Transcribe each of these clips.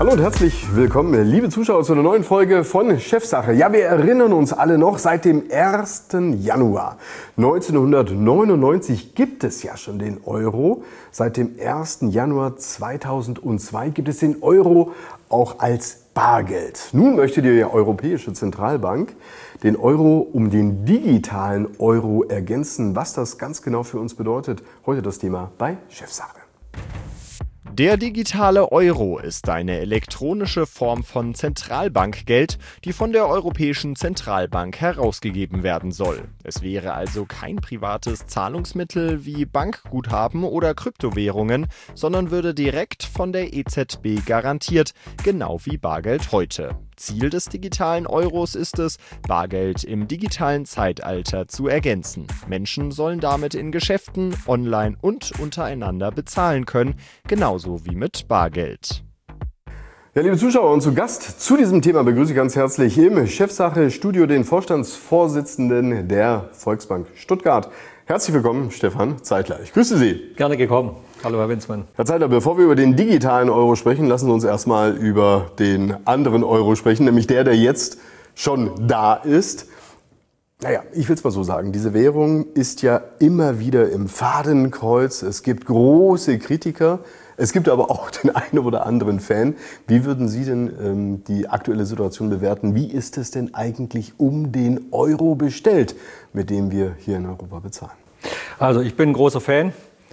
Hallo und herzlich willkommen, liebe Zuschauer, zu einer neuen Folge von Chefsache. Ja, wir erinnern uns alle noch, seit dem 1. Januar 1999 gibt es ja schon den Euro. Seit dem 1. Januar 2002 gibt es den Euro auch als Bargeld. Nun möchte die Europäische Zentralbank den Euro um den digitalen Euro ergänzen. Was das ganz genau für uns bedeutet, heute das Thema bei Chefsache. Der digitale Euro ist eine elektronische Form von Zentralbankgeld, die von der Europäischen Zentralbank herausgegeben werden soll. Es wäre also kein privates Zahlungsmittel wie Bankguthaben oder Kryptowährungen, sondern würde direkt von der EZB garantiert, genau wie Bargeld heute. Ziel des digitalen Euros ist es, Bargeld im digitalen Zeitalter zu ergänzen. Menschen sollen damit in Geschäften, online und untereinander bezahlen können, genauso wie mit Bargeld. Ja, liebe Zuschauer, und zu Gast zu diesem Thema begrüße ich ganz herzlich im Chefsache-Studio den Vorstandsvorsitzenden der Volksbank Stuttgart. Herzlich willkommen, Stefan Zeitler. Ich grüße Sie. Gerne gekommen. Hallo, Herr Winzmann. Herr Zeitler, bevor wir über den digitalen Euro sprechen, lassen Sie uns erstmal über den anderen Euro sprechen, nämlich der jetzt schon da ist. Naja, ich will es mal so sagen, diese Währung ist ja immer wieder im Fadenkreuz. Es gibt große Kritiker, es gibt aber auch den einen oder anderen Fan. Wie würden Sie denn die aktuelle Situation bewerten? Wie ist es denn eigentlich um den Euro bestellt, mit dem wir hier in Europa bezahlen? Also ich bin ein großer Fan.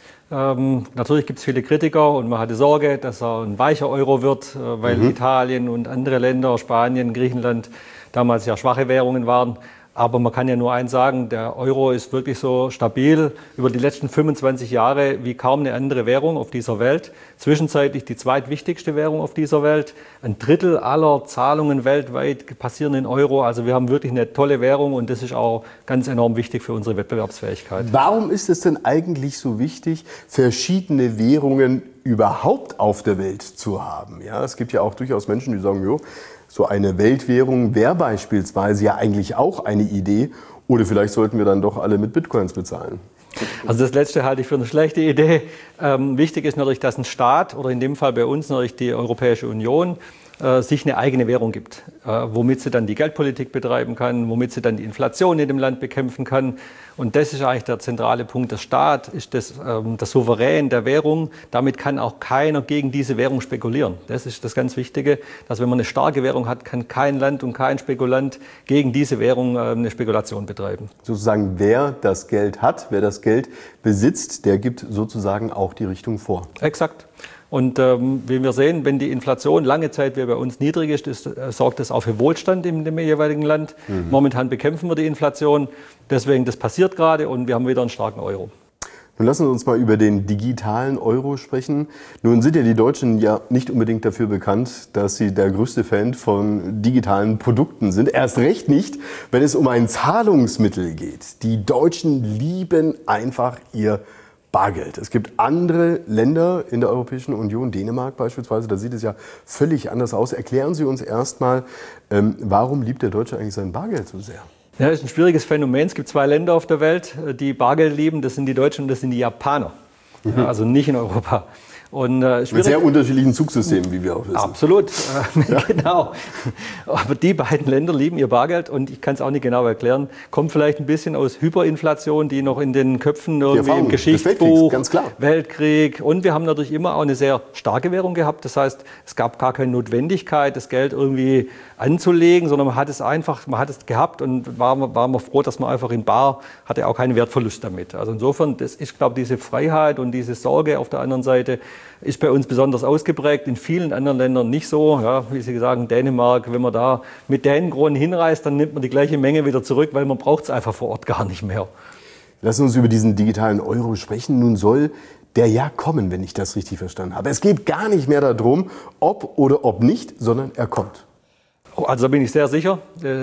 Natürlich gibt es viele Kritiker und man hatte Sorge, dass er ein weicher Euro wird, weil Italien und andere Länder, Spanien, Griechenland, damals ja schwache Währungen waren. Aber man kann ja nur eins sagen, der Euro ist wirklich so stabil über die letzten 25 Jahre wie kaum eine andere Währung auf dieser Welt. Zwischenzeitlich die zweitwichtigste Währung auf dieser Welt. Ein Drittel aller Zahlungen weltweit passieren in Euro. Also wir haben wirklich eine tolle Währung und das ist auch ganz enorm wichtig für unsere Wettbewerbsfähigkeit. Warum ist es denn eigentlich so wichtig, verschiedene Währungen überhaupt auf der Welt zu haben? Ja, es gibt ja auch durchaus Menschen, die sagen, jo, so eine Weltwährung wäre beispielsweise ja eigentlich auch eine Idee. Oder vielleicht sollten wir dann doch alle mit Bitcoins bezahlen. Also das Letzte halte ich für eine schlechte Idee. Wichtig ist natürlich, dass ein Staat oder in dem Fall bei uns natürlich die Europäische Union sich eine eigene Währung gibt, womit sie dann die Geldpolitik betreiben kann, womit sie dann die Inflation in dem Land bekämpfen kann. Und das ist eigentlich der zentrale Punkt. Der Staat ist der Souverän der Währung. Damit kann auch keiner gegen diese Währung spekulieren. Das ist das ganz Wichtige, dass wenn man eine starke Währung hat, kann kein Land und kein Spekulant gegen diese Währung eine Spekulation betreiben. Sozusagen, wer das Geld hat, wer das Geld besitzt, der gibt sozusagen auch die Richtung vor. Exakt. Und wie wir sehen, wenn die Inflation lange Zeit wie bei uns niedrig ist, sorgt das auch für Wohlstand in dem jeweiligen Land. Momentan bekämpfen wir die Inflation. Deswegen, das passiert gerade und wir haben wieder einen starken Euro. Nun lassen Sie uns mal über den digitalen Euro sprechen. Nun sind ja die Deutschen ja nicht unbedingt dafür bekannt, dass sie der größte Fan von digitalen Produkten sind. Erst recht nicht, wenn es um ein Zahlungsmittel geht. Die Deutschen lieben einfach ihr Bargeld. Es gibt andere Länder in der Europäischen Union, Dänemark beispielsweise, da sieht es ja völlig anders aus. Erklären Sie uns erstmal, warum liebt der Deutsche eigentlich sein Bargeld so sehr? Ja, das ist ein schwieriges Phänomen. Es gibt zwei Länder auf der Welt, die Bargeld lieben. Das sind die Deutschen und das sind die Japaner. Ja, also nicht in Europa. Und, mit sehr unterschiedlichen Zugsystemen, wie wir auch wissen. Absolut, genau. Aber die beiden Länder lieben ihr Bargeld und ich kann es auch nicht genau erklären. Kommt vielleicht ein bisschen aus Hyperinflation, die noch in den Köpfen irgendwie im Geschichtsbuch, ganz klar. Weltkrieg. Und wir haben natürlich immer auch eine sehr starke Währung gehabt. Das heißt, es gab gar keine Notwendigkeit, das Geld irgendwie anzulegen, sondern man hat es einfach, man hat es gehabt und war man froh, dass man einfach in Bar hatte, auch keinen Wertverlust damit. Also insofern, das ist, glaube ich, diese Freiheit und diese Sorge auf der anderen Seite ist bei uns besonders ausgeprägt, in vielen anderen Ländern nicht so. Ja, wie Sie sagen, Dänemark, wenn man da mit Dänenkronen hinreist, dann nimmt man die gleiche Menge wieder zurück, weil man braucht es einfach vor Ort gar nicht mehr. Lassen Sie uns über diesen digitalen Euro sprechen. Nun soll der ja kommen, wenn ich das richtig verstanden habe. Es geht gar nicht mehr darum, ob oder ob nicht, sondern er kommt. Also da bin ich sehr sicher.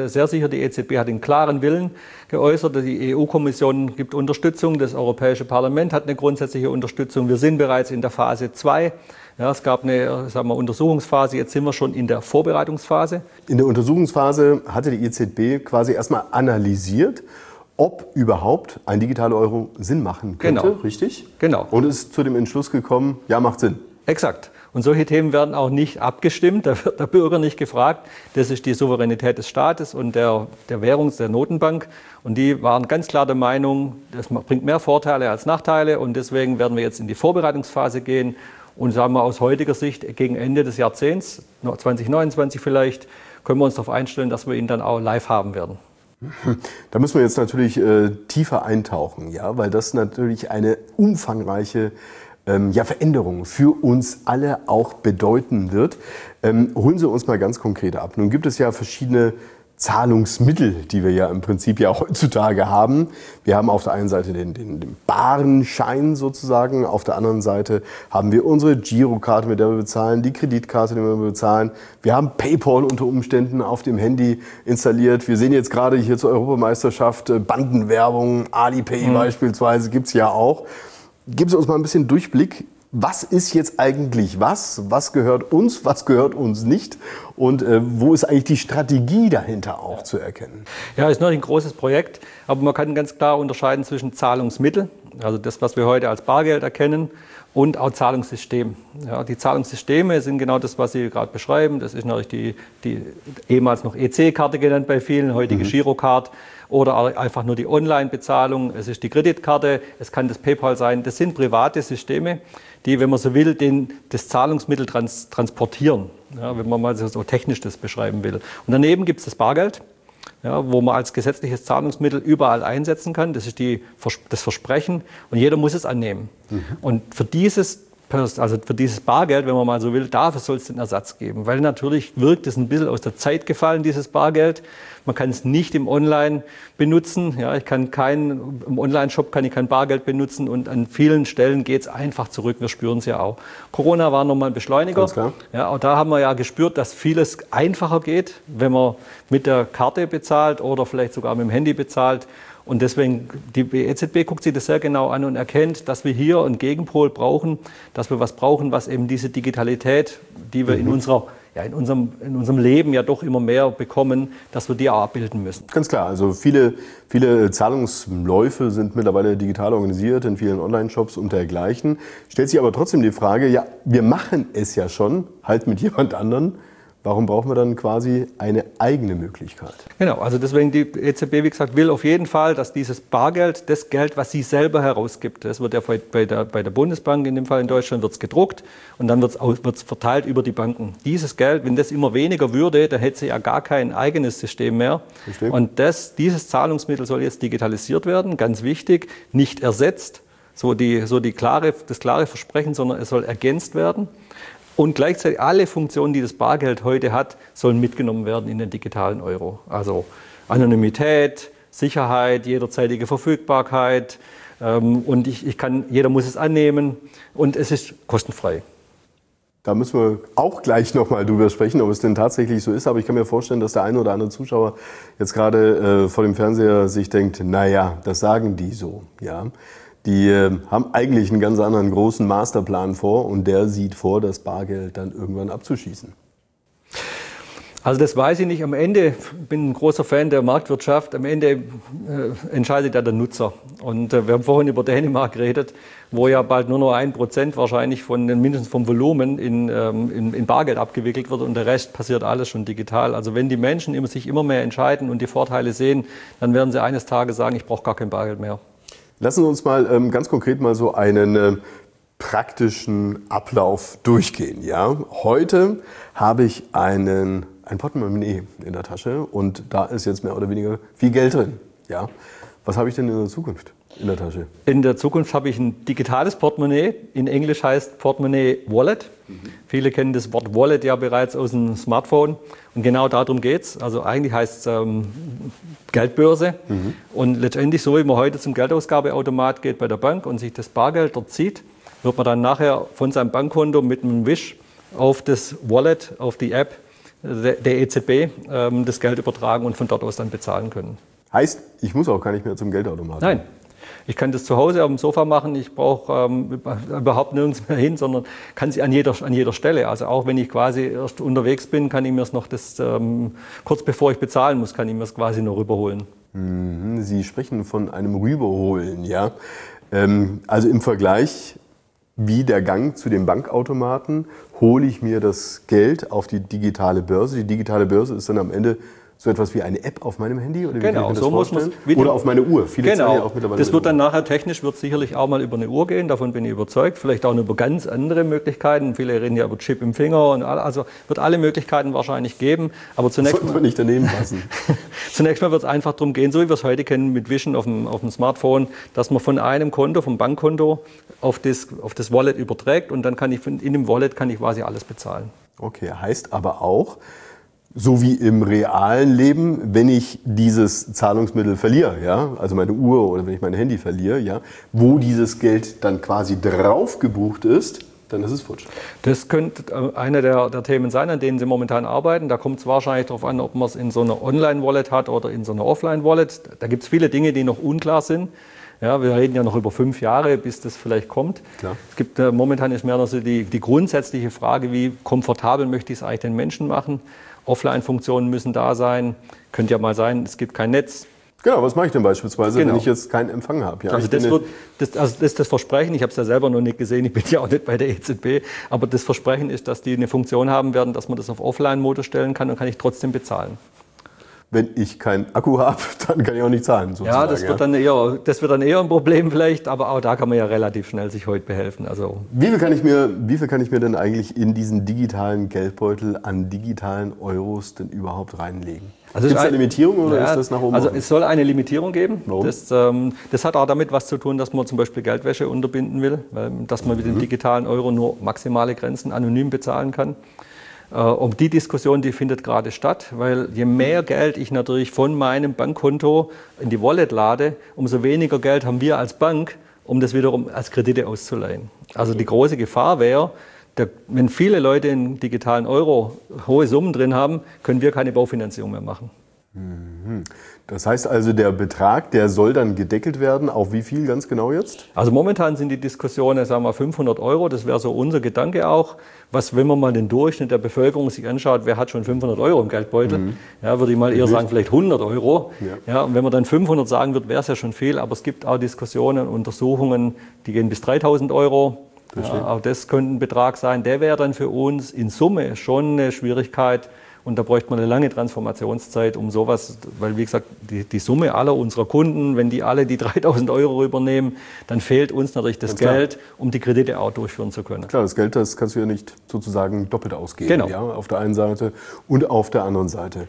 Die EZB hat einen klaren Willen geäußert. Die EU-Kommission gibt Unterstützung. Das Europäische Parlament hat eine grundsätzliche Unterstützung. Wir sind bereits in der Phase 2. Ja, es gab eine Untersuchungsphase. Jetzt sind wir schon in der Vorbereitungsphase. In der Untersuchungsphase hatte die EZB quasi erstmal analysiert, ob überhaupt ein digitaler Euro Sinn machen könnte. Genau. Richtig? Genau. Und ist zu dem Entschluss gekommen, ja, macht Sinn. Exakt. Und solche Themen werden auch nicht abgestimmt, da wird der Bürger nicht gefragt. Das ist die Souveränität des Staates und der Notenbank. Und die waren ganz klar der Meinung, das bringt mehr Vorteile als Nachteile. Und deswegen werden wir jetzt in die Vorbereitungsphase gehen. Und sagen wir aus heutiger Sicht, gegen Ende des Jahrzehnts, 2029 vielleicht, können wir uns darauf einstellen, dass wir ihn dann auch live haben werden. Da müssen wir jetzt natürlich tiefer eintauchen, ja, weil das natürlich eine umfangreiche Veränderung für uns alle auch bedeuten wird. Holen Sie uns mal ganz konkret ab. Nun gibt es ja verschiedene Zahlungsmittel, die wir ja im Prinzip ja heutzutage haben. Wir haben auf der einen Seite den baren Schein sozusagen, auf der anderen Seite haben wir unsere Girokarte, mit der wir bezahlen, die Kreditkarte, mit der wir bezahlen. Wir haben PayPal unter Umständen auf dem Handy installiert. Wir sehen jetzt gerade hier zur Europameisterschaft Bandenwerbung, Alipay beispielsweise gibt's ja auch. Geben Sie uns mal ein bisschen Durchblick. Was ist jetzt eigentlich was? Was gehört uns nicht? Und wo ist eigentlich die Strategie dahinter auch zu erkennen? Ja, ist noch ein großes Projekt, aber man kann ganz klar unterscheiden zwischen Zahlungsmittel, also das, was wir heute als Bargeld erkennen, und auch Zahlungssystem. Ja, die Zahlungssysteme sind genau das, was Sie gerade beschreiben. Das ist natürlich die ehemals noch EC-Karte genannt bei vielen, heutige Girocard. Oder einfach nur die Online-Bezahlung. Es ist die Kreditkarte, es kann das PayPal sein. Das sind private Systeme, die, wenn man so will, das Zahlungsmittel transportieren. Ja, wenn man mal so technisch das beschreiben will. Und daneben gibt es das Bargeld, ja, wo man als gesetzliches Zahlungsmittel überall einsetzen kann. Das ist das Versprechen und jeder muss es annehmen. Und für dieses Bargeld, wenn man mal so will, dafür soll es den Ersatz geben. Weil natürlich wirkt es ein bisschen aus der Zeit gefallen, dieses Bargeld. Man kann es nicht im Online benutzen. Ja, im Online-Shop kann ich kein Bargeld benutzen und an vielen Stellen geht es einfach zurück. Wir spüren es ja auch. Corona war nochmal ein Beschleuniger. Ganz klar. Ja, auch da haben wir ja gespürt, dass vieles einfacher geht, wenn man mit der Karte bezahlt oder vielleicht sogar mit dem Handy bezahlt. Und deswegen, die EZB guckt sich das sehr genau an und erkennt, dass wir hier einen Gegenpol brauchen, dass wir was brauchen, was eben diese Digitalität, die wir in unserem Leben ja doch immer mehr bekommen, dass wir die auch abbilden müssen. Ganz klar, also viele Zahlungsläufe sind mittlerweile digital organisiert in vielen Online-Shops und dergleichen. Stellt sich aber trotzdem die Frage, ja, wir machen es ja schon, halt mit jemand anderen. Warum brauchen wir dann quasi eine eigene Möglichkeit? Genau, also deswegen die EZB, wie gesagt, will auf jeden Fall, dass dieses Bargeld, das Geld, was sie selber herausgibt, das wird ja bei der Bundesbank, in dem Fall in Deutschland, wird es gedruckt und dann wird es verteilt über die Banken. Dieses Geld, wenn das immer weniger würde, dann hätte sie ja gar kein eigenes System mehr. Verstehe. Und dieses Zahlungsmittel soll jetzt digitalisiert werden, ganz wichtig, nicht ersetzt, das klare Versprechen, sondern es soll ergänzt werden. Und gleichzeitig alle Funktionen, die das Bargeld heute hat, sollen mitgenommen werden in den digitalen Euro. Also Anonymität, Sicherheit, jederzeitige Verfügbarkeit und jeder muss es annehmen und es ist kostenfrei. Da müssen wir auch gleich nochmal drüber sprechen, ob es denn tatsächlich so ist. Aber ich kann mir vorstellen, dass der eine oder andere Zuschauer jetzt gerade vor dem Fernseher sich denkt, naja, das sagen die so, ja. Die haben eigentlich einen ganz anderen großen Masterplan vor und der sieht vor, das Bargeld dann irgendwann abzuschießen. Also das weiß ich nicht. Am Ende, ich bin ein großer Fan der Marktwirtschaft, am Ende entscheidet ja der Nutzer. Und wir haben vorhin über Dänemark geredet, wo ja bald nur noch 1% wahrscheinlich mindestens vom Volumen in Bargeld abgewickelt wird und der Rest passiert alles schon digital. Also wenn die Menschen sich immer mehr entscheiden und die Vorteile sehen, dann werden sie eines Tages sagen, ich brauche gar kein Bargeld mehr. Lassen Sie uns mal ganz konkret mal so einen praktischen Ablauf durchgehen. Ja? Heute habe ich ein Portemonnaie in der Tasche und da ist jetzt mehr oder weniger viel Geld drin. Ja? Was habe ich denn in der Zukunft in der Tasche? In der Zukunft habe ich ein digitales Portemonnaie. In Englisch heißt Portemonnaie Wallet. Viele kennen das Wort Wallet ja bereits aus dem Smartphone. Und genau darum geht es. Also eigentlich heißt es Geldbörse. Und letztendlich, so wie man heute zum Geldausgabeautomat geht bei der Bank und sich das Bargeld dort zieht, wird man dann nachher von seinem Bankkonto mit einem Wisch auf das Wallet, auf die App der EZB das Geld übertragen und von dort aus dann bezahlen können. Heißt, ich muss auch gar nicht mehr zum Geldautomaten? Nein. Ich kann das zu Hause auf dem Sofa machen, ich brauche überhaupt nirgends mehr hin, sondern kann sie an jeder Stelle. Also auch wenn ich quasi erst unterwegs bin, kann ich mir es noch kurz bevor ich bezahlen muss, kann ich mir es quasi noch rüberholen. Sie sprechen von einem Rüberholen, ja. Also im Vergleich wie der Gang zu dem Bankautomaten, hole ich mir das Geld auf die digitale Börse. Die digitale Börse ist dann am Ende so etwas wie eine App auf meinem Handy? Oder wie genau, kann ich mir das so vorstellen? muss man oder auf meine Uhr. Viele zahlen ja auch mittlerweile das wird dann nachher technisch wird sicherlich auch mal über eine Uhr gehen, davon bin ich überzeugt. Vielleicht auch über ganz andere Möglichkeiten. Viele reden ja über Chip im Finger und also wird alle Möglichkeiten wahrscheinlich geben. Aber zunächst sollte man nicht daneben passen. Zunächst mal wird es einfach darum gehen, so wie wir es heute kennen mit Vision auf dem Smartphone, dass man von einem Konto, vom Bankkonto auf das Wallet überträgt und dann kann ich in dem Wallet kann ich quasi alles bezahlen. Okay, heißt aber auch, so wie im realen Leben, wenn ich dieses Zahlungsmittel verliere, ja, also meine Uhr oder wenn ich mein Handy verliere, ja, wo dieses Geld dann quasi drauf gebucht ist, dann ist es futsch. Das könnte eine der Themen sein, an denen Sie momentan arbeiten. Da kommt es wahrscheinlich darauf an, ob man es in so einer Online-Wallet hat oder in so einer Offline-Wallet. Da gibt es viele Dinge, die noch unklar sind. Ja, wir reden ja noch über 5 Jahre, bis das vielleicht kommt. Klar. Es gibt momentan ist mehr noch so die grundsätzliche Frage, wie komfortabel möchte ich es eigentlich den Menschen machen. Offline-Funktionen müssen da sein. Könnte ja mal sein, es gibt kein Netz. Genau, was mache ich denn beispielsweise, wenn ich jetzt keinen Empfang habe? Ja, also das ist das Versprechen, ich habe es ja selber noch nicht gesehen, ich bin ja auch nicht bei der EZB, aber das Versprechen ist, dass die eine Funktion haben werden, dass man das auf Offline-Modus stellen kann und kann ich trotzdem bezahlen. Wenn ich keinen Akku habe, dann kann ich auch nicht zahlen. Sozusagen, ja, das wird dann eher ein Problem vielleicht, aber auch da kann man ja relativ schnell sich heute behelfen. Also wie viel kann ich mir denn eigentlich in diesen digitalen Geldbeutel an digitalen Euros denn überhaupt reinlegen? Also gibt es eine Limitierung oder ist das nach oben? Also es soll eine Limitierung geben. Warum? Das hat auch damit was zu tun, dass man zum Beispiel Geldwäsche unterbinden will, dass man mit dem digitalen Euro nur maximale Grenzen anonym bezahlen kann. Und die Diskussion, die findet gerade statt, weil je mehr Geld ich natürlich von meinem Bankkonto in die Wallet lade, umso weniger Geld haben wir als Bank, um das wiederum als Kredite auszuleihen. Also die große Gefahr wäre, wenn viele Leute in digitalen Euro hohe Summen drin haben, können wir keine Baufinanzierung mehr machen. Das heißt also, der Betrag, der soll dann gedeckelt werden, auf wie viel ganz genau jetzt? Also momentan sind die Diskussionen, sagen wir 500 €, das wäre so unser Gedanke auch. Wenn man mal den Durchschnitt der Bevölkerung sich anschaut, wer hat schon 500 € im Geldbeutel? Ja, würde ich mal eher sagen, vielleicht 100 €. Ja, und wenn man dann 500 sagen wird, wäre es ja schon viel, aber es gibt auch Diskussionen, Untersuchungen, die gehen bis 3.000 €. Ja, auch das könnte ein Betrag sein, der wäre dann für uns in Summe schon eine Schwierigkeit. Und da bräuchte man eine lange Transformationszeit, um sowas, weil wie gesagt, die Summe aller unserer Kunden, wenn die alle die 3.000 € übernehmen, dann fehlt uns natürlich das Geld, um die Kredite auch durchführen zu können. Klar, das Geld, das kannst du ja nicht sozusagen doppelt ausgeben, genau. Ja, auf der einen Seite und auf der anderen Seite.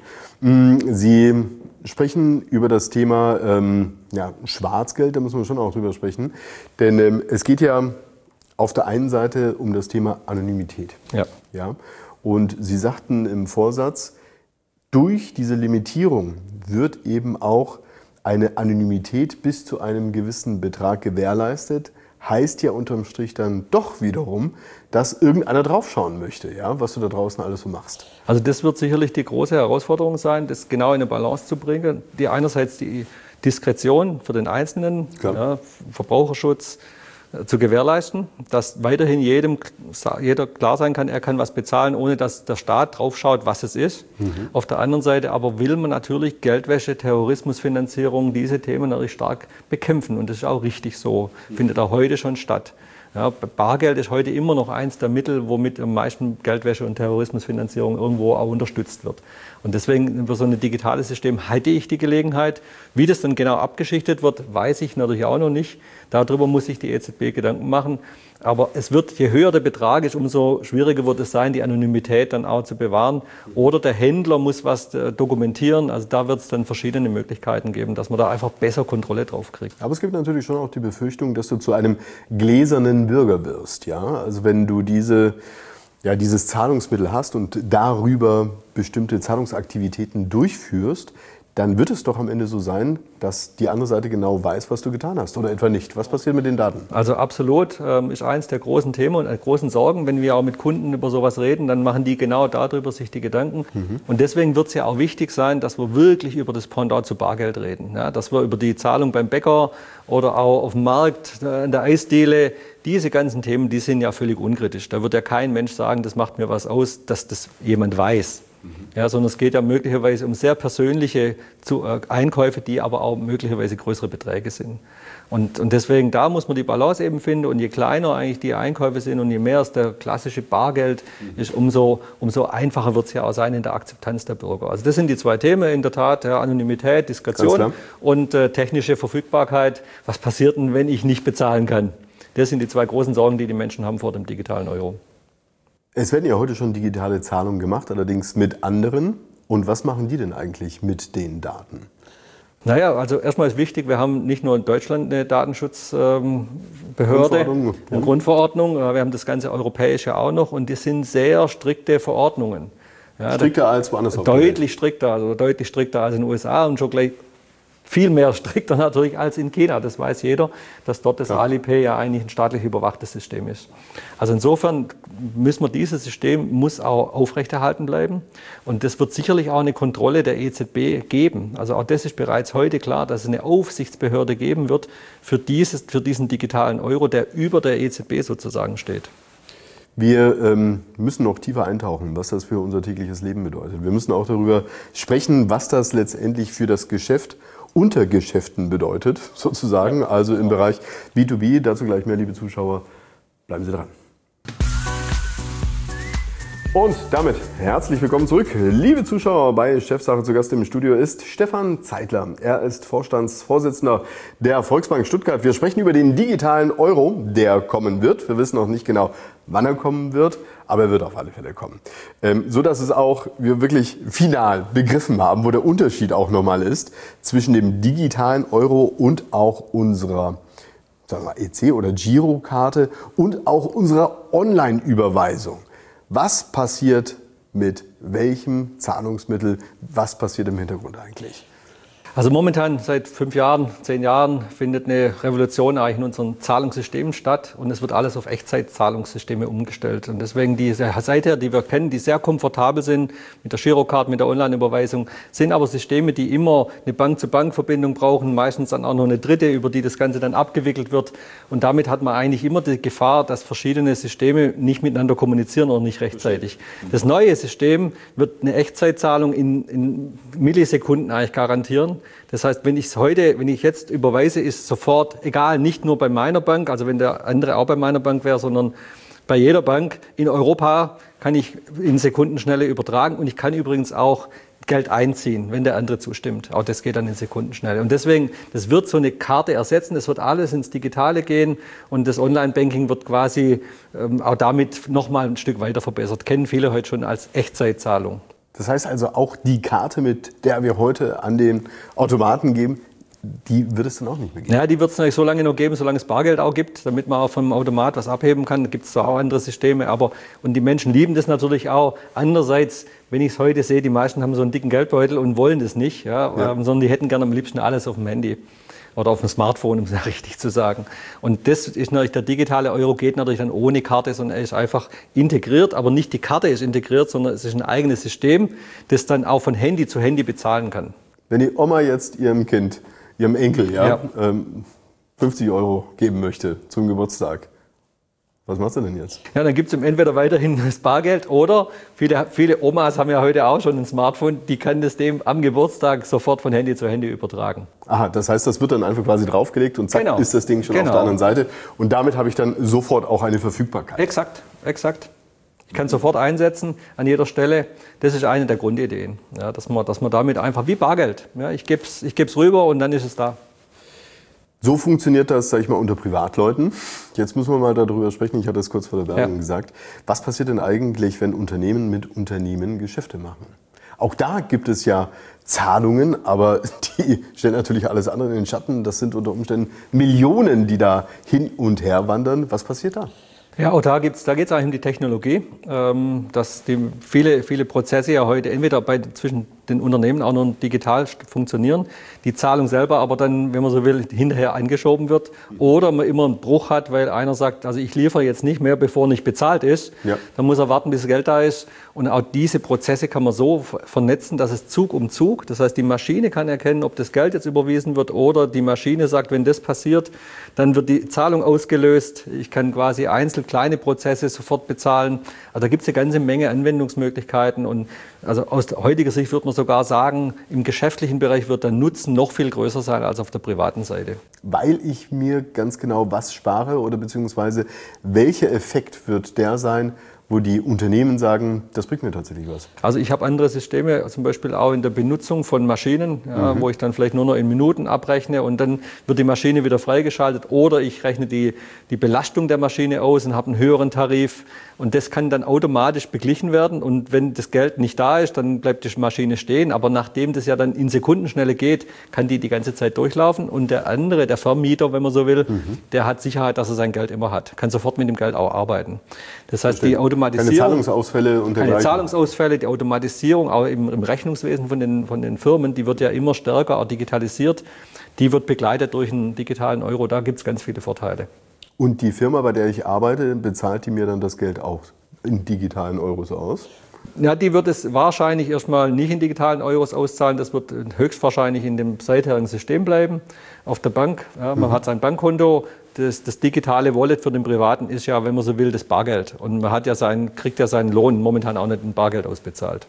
Sie sprechen über das Thema Schwarzgeld, da müssen wir schon auch drüber sprechen, denn es geht ja auf der einen Seite um das Thema Anonymität. Ja. Und Sie sagten im Vorsatz, durch diese Limitierung wird eben auch eine Anonymität bis zu einem gewissen Betrag gewährleistet. Heißt ja unterm Strich dann doch wiederum, dass irgendeiner draufschauen möchte, ja, was du da draußen alles so machst. Also das wird sicherlich die große Herausforderung sein, das genau in eine Balance zu bringen. Die einerseits die Diskretion für den Einzelnen, Verbraucherschutz, zu gewährleisten, dass weiterhin jeder klar sein kann, er kann was bezahlen, ohne dass der Staat drauf schaut, was es ist. Auf der anderen Seite aber will man natürlich Geldwäsche, Terrorismusfinanzierung, diese Themen natürlich stark bekämpfen. Und das ist auch richtig so, findet auch heute schon statt. Ja, Bargeld ist heute immer noch eins der Mittel, womit am meisten Geldwäsche und Terrorismusfinanzierung irgendwo auch unterstützt wird. Und deswegen über so ein digitales System hätte ich die Gelegenheit. Wie das dann genau abgeschichtet wird, weiß ich natürlich auch noch nicht. Darüber muss sich die EZB Gedanken machen. Aber es wird, je höher der Betrag ist, umso schwieriger wird es sein, die Anonymität dann auch zu bewahren. Oder der Händler muss was dokumentieren. Also da wird es dann verschiedene Möglichkeiten geben, dass man da einfach besser Kontrolle drauf kriegt. Aber es gibt natürlich schon auch die Befürchtung, dass du zu einem gläsernen Bürger wirst. Ja? Also wenn du dieses Zahlungsmittel hast und darüber bestimmte Zahlungsaktivitäten durchführst, dann wird es doch am Ende so sein, dass die andere Seite genau weiß, was du getan hast oder etwa nicht. Was passiert mit den Daten? Also absolut, ist eins der großen Themen und großen Sorgen. Wenn wir auch mit Kunden über sowas reden, dann machen die genau darüber sich die Gedanken. Und deswegen wird es ja auch wichtig sein, dass wir wirklich über das Pendant zu Bargeld reden. Ja, dass wir über die Zahlung beim Bäcker oder auch auf dem Markt, in der Eisdiele, diese ganzen Themen, die sind ja völlig unkritisch. Da wird ja kein Mensch sagen, das macht mir was aus, dass das jemand weiß. Ja, sondern es geht ja möglicherweise um sehr persönliche Einkäufe, die aber auch möglicherweise größere Beträge sind. Und deswegen, da muss man die Balance eben finden. Und je kleiner eigentlich die Einkäufe sind und je mehr es der klassische Bargeld ist, umso einfacher wird es ja auch sein in der Akzeptanz der Bürger. Also das sind die zwei Themen in der Tat, ja, Anonymität, Diskretion und technische Verfügbarkeit. Was passiert denn, wenn ich nicht bezahlen kann? Das sind die zwei großen Sorgen, die die Menschen haben vor dem digitalen Euro. Es werden ja heute schon digitale Zahlungen gemacht, allerdings mit anderen. Und was machen die denn eigentlich mit den Daten? Naja, also erstmal ist wichtig, wir haben nicht nur in Deutschland eine Datenschutzbehörde, eine Grundverordnung, wir haben das ganze europäisch ja auch noch und die sind sehr strikte Verordnungen. Ja, strikter als woanders? Deutlich strikter als in den USA und schon gleich viel mehr strikter natürlich als in China. Das weiß jeder, dass dort das Alipay ja eigentlich ein staatlich überwachtes System ist. Also insofern müssen wir dieses System muss auch aufrechterhalten bleiben. Und das wird sicherlich auch eine Kontrolle der EZB geben. Also auch das ist bereits heute klar, dass es eine Aufsichtsbehörde geben wird für diesen digitalen Euro, der über der EZB sozusagen steht. Wir müssen noch tiefer eintauchen, was das für unser tägliches Leben bedeutet. Wir müssen auch darüber sprechen, was das letztendlich für das Geschäft unter Geschäften bedeutet, sozusagen, also im Bereich B2B. Dazu gleich mehr, liebe Zuschauer. Bleiben Sie dran. Und damit herzlich willkommen zurück. Liebe Zuschauer, bei Chefsache zu Gast im Studio ist Stefan Zeitler. Er ist Vorstandsvorsitzender der Volksbank Stuttgart. Wir sprechen über den digitalen Euro, der kommen wird. Wir wissen noch nicht genau, wann er kommen wird, aber er wird auf alle Fälle kommen. So dass es auch wir wirklich final begriffen haben, wo der Unterschied auch nochmal ist zwischen dem digitalen Euro und auch unserer sagen wir, EC- oder Girokarte und auch unserer Online-Überweisung. Was passiert mit welchem Zahlungsmittel? Was passiert im Hintergrund eigentlich? Also momentan seit 5 Jahren, 10 Jahren findet eine Revolution eigentlich in unseren Zahlungssystemen statt und es wird alles auf Echtzeitzahlungssysteme umgestellt. Und deswegen diese seither, die wir kennen, die sehr komfortabel sind mit der Girocard, mit der Online-Überweisung, sind aber Systeme, die immer eine Bank-zu-Bank-Verbindung brauchen, meistens dann auch noch eine dritte, über die das Ganze dann abgewickelt wird. Und damit hat man eigentlich immer die Gefahr, dass verschiedene Systeme nicht miteinander kommunizieren oder nicht rechtzeitig. Das neue System wird eine Echtzeitzahlung in Millisekunden eigentlich garantieren. Das heißt, wenn ich jetzt überweise, ist sofort egal, nicht nur bei meiner Bank, also wenn der andere auch bei meiner Bank wäre, sondern bei jeder Bank in Europa kann ich in Sekundenschnelle übertragen und ich kann übrigens auch Geld einziehen, wenn der andere zustimmt. Auch das geht dann in Sekundenschnelle. Und deswegen, das wird so eine Karte ersetzen, das wird alles ins Digitale gehen und das Online-Banking wird quasi auch damit nochmal ein Stück weiter verbessert. Kennen viele heute schon als Echtzeitzahlung. Das heißt also, auch die Karte, mit der wir heute an den Automaten geben, die wird es dann auch nicht mehr geben? Ja, die wird es natürlich so lange noch geben, solange es Bargeld auch gibt, damit man auch vom Automat was abheben kann. Da gibt es zwar auch andere Systeme, und die Menschen lieben das natürlich auch. Andererseits, wenn ich es heute sehe, die meisten haben so einen dicken Geldbeutel und wollen das nicht, sondern die hätten gerne am liebsten alles auf dem Handy. Oder auf dem Smartphone, um es ja richtig zu sagen. Und das ist natürlich, der digitale Euro geht natürlich dann ohne Karte, sondern er ist einfach integriert. Aber nicht die Karte ist integriert, sondern es ist ein eigenes System, das dann auch von Handy zu Handy bezahlen kann. Wenn die Oma jetzt ihrem Kind, ihrem Enkel 50 € geben möchte zum Geburtstag, was machst du denn jetzt? Ja, dann gibt es entweder weiterhin das Bargeld oder viele Omas haben ja heute auch schon ein Smartphone, die kann das dem am Geburtstag sofort von Handy zu Handy übertragen. Aha, das heißt, das wird dann einfach quasi draufgelegt und zack, ist das Ding schon auf der anderen Seite. Und damit habe ich dann sofort auch eine Verfügbarkeit. Exakt. Ich kann sofort einsetzen an jeder Stelle. Das ist eine der Grundideen, ja, dass man damit einfach wie Bargeld, ja, ich geb's rüber und dann ist es da. So funktioniert das, sage ich mal, unter Privatleuten. Jetzt müssen wir mal darüber sprechen, ich hatte es kurz vor der Werbung gesagt. Was passiert denn eigentlich, wenn Unternehmen mit Unternehmen Geschäfte machen? Auch da gibt es ja Zahlungen, aber die stellen natürlich alles andere in den Schatten. Das sind unter Umständen Millionen, die da hin und her wandern. Was passiert da? Ja, auch da geht's eigentlich um die Technologie, dass viele Prozesse ja heute entweder zwischen den Unternehmen auch noch digital funktionieren. Die Zahlung selber aber dann, wenn man so will, hinterher angeschoben wird. Oder man immer einen Bruch hat, weil einer sagt, also ich liefere jetzt nicht mehr, bevor nicht bezahlt ist. Ja. Dann muss er warten, bis das Geld da ist. Und auch diese Prozesse kann man so vernetzen, dass es Zug um Zug, das heißt, die Maschine kann erkennen, ob das Geld jetzt überwiesen wird oder die Maschine sagt, wenn das passiert, dann wird die Zahlung ausgelöst. Ich kann quasi einzeln kleine Prozesse sofort bezahlen. Also da gibt es eine ganze Menge Anwendungsmöglichkeiten. Und also aus heutiger Sicht würde man sogar sagen, im geschäftlichen Bereich wird der Nutzen noch viel größer sein als auf der privaten Seite. Weil ich mir ganz genau was spare oder beziehungsweise welcher Effekt wird der sein, wo die Unternehmen sagen, das bringt mir tatsächlich was? Also ich habe andere Systeme, zum Beispiel auch in der Benutzung von Maschinen, wo ich dann vielleicht nur noch in Minuten abrechne und dann wird die Maschine wieder freigeschaltet oder ich rechne die Belastung der Maschine aus und habe einen höheren Tarif und das kann dann automatisch beglichen werden und wenn das Geld nicht da ist, dann bleibt die Maschine stehen, aber nachdem das ja dann in Sekundenschnelle geht, kann die ganze Zeit durchlaufen und der andere, der Vermieter, wenn man so will, der hat Sicherheit, dass er sein Geld immer hat, kann sofort mit dem Geld auch arbeiten. Das heißt, die Automatisierung, keine Zahlungsausfälle und dergleichen. Keine Zahlungsausfälle, die Automatisierung, auch im Rechnungswesen von den Firmen, die wird ja immer stärker auch digitalisiert. Die wird begleitet durch einen digitalen Euro. Da gibt es ganz viele Vorteile. Und die Firma, bei der ich arbeite, bezahlt die mir dann das Geld auch in digitalen Euros aus? Ja, die wird es wahrscheinlich erstmal nicht in digitalen Euros auszahlen. Das wird höchstwahrscheinlich in dem seitherigen System bleiben, auf der Bank. Ja, man hat sein Bankkonto. Das digitale Wallet für den Privaten ist ja, wenn man so will, das Bargeld. Und man hat ja kriegt ja seinen Lohn momentan auch nicht in Bargeld ausbezahlt.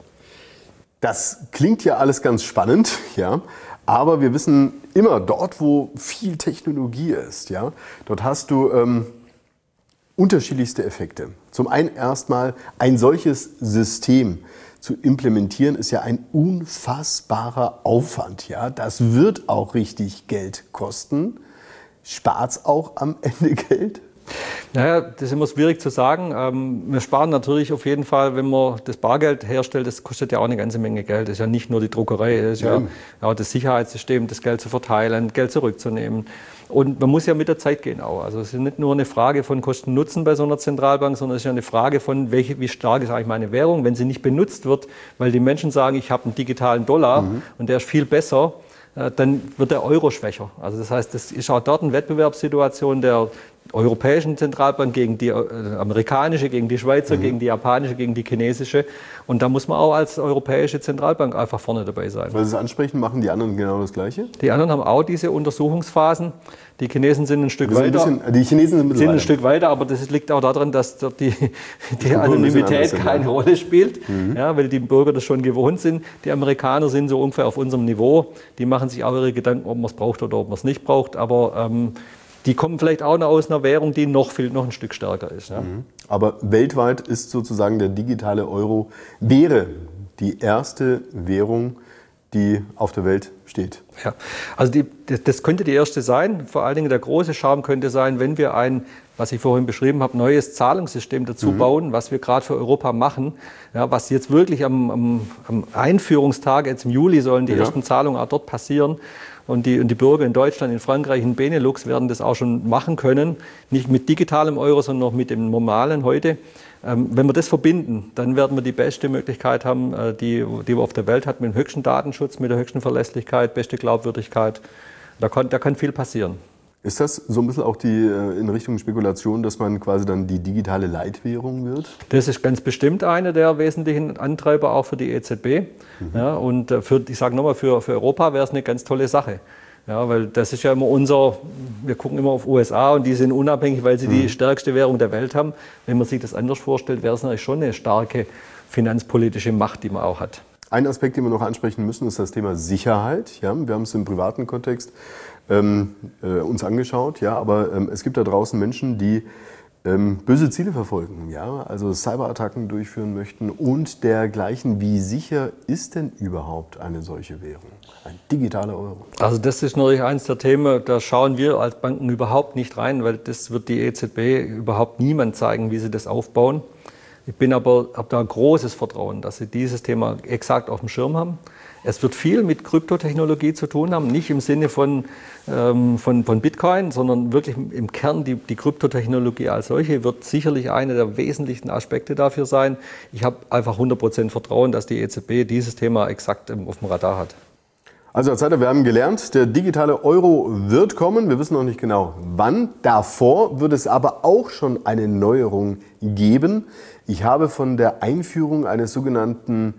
Das klingt ja alles ganz spannend, ja. Aber wir wissen immer, dort, wo viel Technologie ist, ja, dort hast du unterschiedlichste Effekte. Zum einen erstmal, ein solches System zu implementieren, ist ja ein unfassbarer Aufwand. Ja. Das wird auch richtig Geld kosten. Spart es auch am Ende Geld? Naja, das ist immer schwierig zu sagen. Wir sparen natürlich auf jeden Fall, wenn man das Bargeld herstellt, das kostet ja auch eine ganze Menge Geld. Das ist ja nicht nur die Druckerei, das ist ja auch das Sicherheitssystem, das Geld zu verteilen, Geld zurückzunehmen. Und man muss ja mit der Zeit gehen auch. Also es ist nicht nur eine Frage von Kosten-Nutzen bei so einer Zentralbank, sondern es ist ja eine Frage von, wie stark ist eigentlich meine Währung, wenn sie nicht benutzt wird, weil die Menschen sagen, ich habe einen digitalen Dollar und der ist viel besser, dann wird der Euro schwächer. Also das heißt, das ist auch dort eine Wettbewerbssituation der europäischen Zentralbank gegen die amerikanische, gegen die Schweizer, gegen die japanische, gegen die chinesische. Und da muss man auch als europäische Zentralbank einfach vorne dabei sein. Weil Sie es ansprechen, machen die anderen genau das Gleiche? Die anderen haben auch diese Untersuchungsphasen. Die Chinesen sind ein Stück weiter. Die Chinesen sind ein Stück weiter, aber das liegt auch daran, dass dort die Anonymität keine Rolle spielt, ja, weil die Bürger das schon gewohnt sind. Die Amerikaner sind so ungefähr auf unserem Niveau. Die machen sich auch ihre Gedanken, ob man es braucht oder ob man es nicht braucht. Aber die kommen vielleicht auch noch aus einer Währung, die noch ein Stück stärker ist. Ja. Aber weltweit ist sozusagen der digitale Euro, wäre die erste Währung, die auf der Welt steht. Ja, also das könnte die erste sein. Vor allen Dingen der große Charme könnte sein, wenn wir ein, was ich vorhin beschrieben habe, neues Zahlungssystem dazu bauen, was wir gerade für Europa machen, ja, was jetzt wirklich am Einführungstag, jetzt im Juli sollen die ersten Zahlungen auch dort passieren. Und die Bürger in Deutschland, in Frankreich, in Benelux werden das auch schon machen können. Nicht mit digitalem Euro, sondern noch mit dem normalen heute. Wenn wir das verbinden, dann werden wir die beste Möglichkeit haben, die wir auf der Welt hat, mit dem höchsten Datenschutz, mit der höchsten Verlässlichkeit, beste Glaubwürdigkeit. Da kann viel passieren. Ist das so ein bisschen auch die in Richtung Spekulation, dass man quasi dann die digitale Leitwährung wird? Das ist ganz bestimmt einer der wesentlichen Antreiber auch für die EZB. Ja, und ich sage nochmal, für Europa wäre es eine ganz tolle Sache. Ja, weil das ist ja immer wir gucken immer auf USA und die sind unabhängig, weil sie die stärkste Währung der Welt haben. Wenn man sich das anders vorstellt, wäre es natürlich schon eine starke finanzpolitische Macht, die man auch hat. Ein Aspekt, den wir noch ansprechen müssen, ist das Thema Sicherheit. Ja, wir haben es im privaten Kontext uns angeschaut, ja, aber es gibt da draußen Menschen, die böse Ziele verfolgen, ja, also Cyberattacken durchführen möchten und dergleichen. Wie sicher ist denn überhaupt eine solche Währung, ein digitaler Euro? Also das ist natürlich eins der Themen, da schauen wir als Banken überhaupt nicht rein, weil das wird die EZB überhaupt niemand zeigen, wie sie das aufbauen. Ich habe da großes Vertrauen, dass sie dieses Thema exakt auf dem Schirm haben. Es wird viel mit Kryptotechnologie zu tun haben, nicht im Sinne von Bitcoin, sondern wirklich im Kern die Kryptotechnologie als solche wird sicherlich einer der wesentlichen Aspekte dafür sein. Ich habe einfach 100% Vertrauen, dass die EZB dieses Thema exakt auf dem Radar hat. Also Herr Zeiter, wir haben gelernt, der digitale Euro wird kommen. Wir wissen noch nicht genau wann. Davor wird es aber auch schon eine Neuerung geben. Ich habe von der Einführung eines sogenannten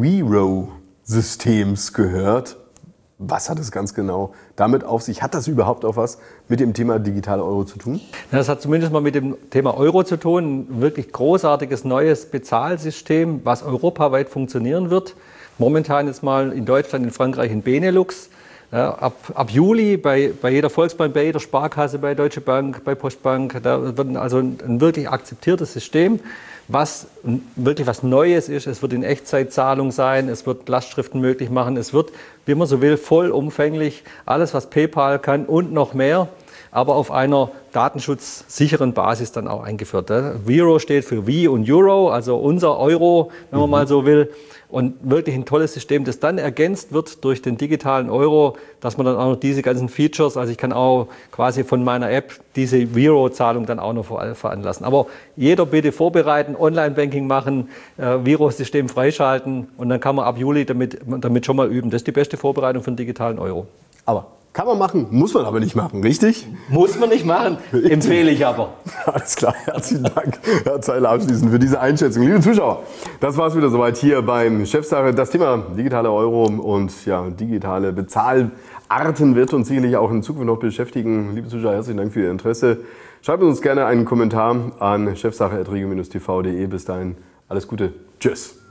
Wero-Systems gehört. Was hat es ganz genau damit auf sich? Hat das überhaupt auch was mit dem Thema digitaler Euro zu tun? Das hat zumindest mal mit dem Thema Euro zu tun. Ein wirklich großartiges neues Bezahlsystem, was europaweit funktionieren wird. Momentan jetzt mal in Deutschland, in Frankreich, in Benelux. Ja, ab Juli bei jeder Volksbank, bei jeder Sparkasse, bei Deutsche Bank, bei Postbank. Da wird also ein wirklich akzeptiertes System, was wirklich was Neues ist. Es wird in Echtzeitzahlung sein, es wird Lastschriften möglich machen, es wird, wie man so will, vollumfänglich alles, was PayPal kann und noch mehr, aber auf einer datenschutzsicheren Basis dann auch eingeführt. Wero steht für We und Euro, also unser Euro, wenn man mal so will. Und wirklich ein tolles System, das dann ergänzt wird durch den digitalen Euro, dass man dann auch noch diese ganzen Features, also ich kann auch quasi von meiner App diese Wero-Zahlung dann auch noch veranlassen. Aber jeder bitte vorbereiten, Online-Banking machen, Wero-System freischalten und dann kann man ab Juli damit schon mal üben. Das ist die beste Vorbereitung für den digitalen Euro. Aber kann man machen, muss man aber nicht machen, richtig? Muss man nicht machen, empfehle ich aber. Alles klar, herzlichen Dank, Herr Zeiler, abschließend für diese Einschätzung. Liebe Zuschauer, das war es wieder soweit hier beim Chefsache. Das Thema digitale Euro und digitale Bezahlarten wird uns sicherlich auch in Zukunft noch beschäftigen. Liebe Zuschauer, herzlichen Dank für Ihr Interesse. Schreibt uns gerne einen Kommentar an chefsache@regio-tv.de. Bis dahin, alles Gute. Tschüss.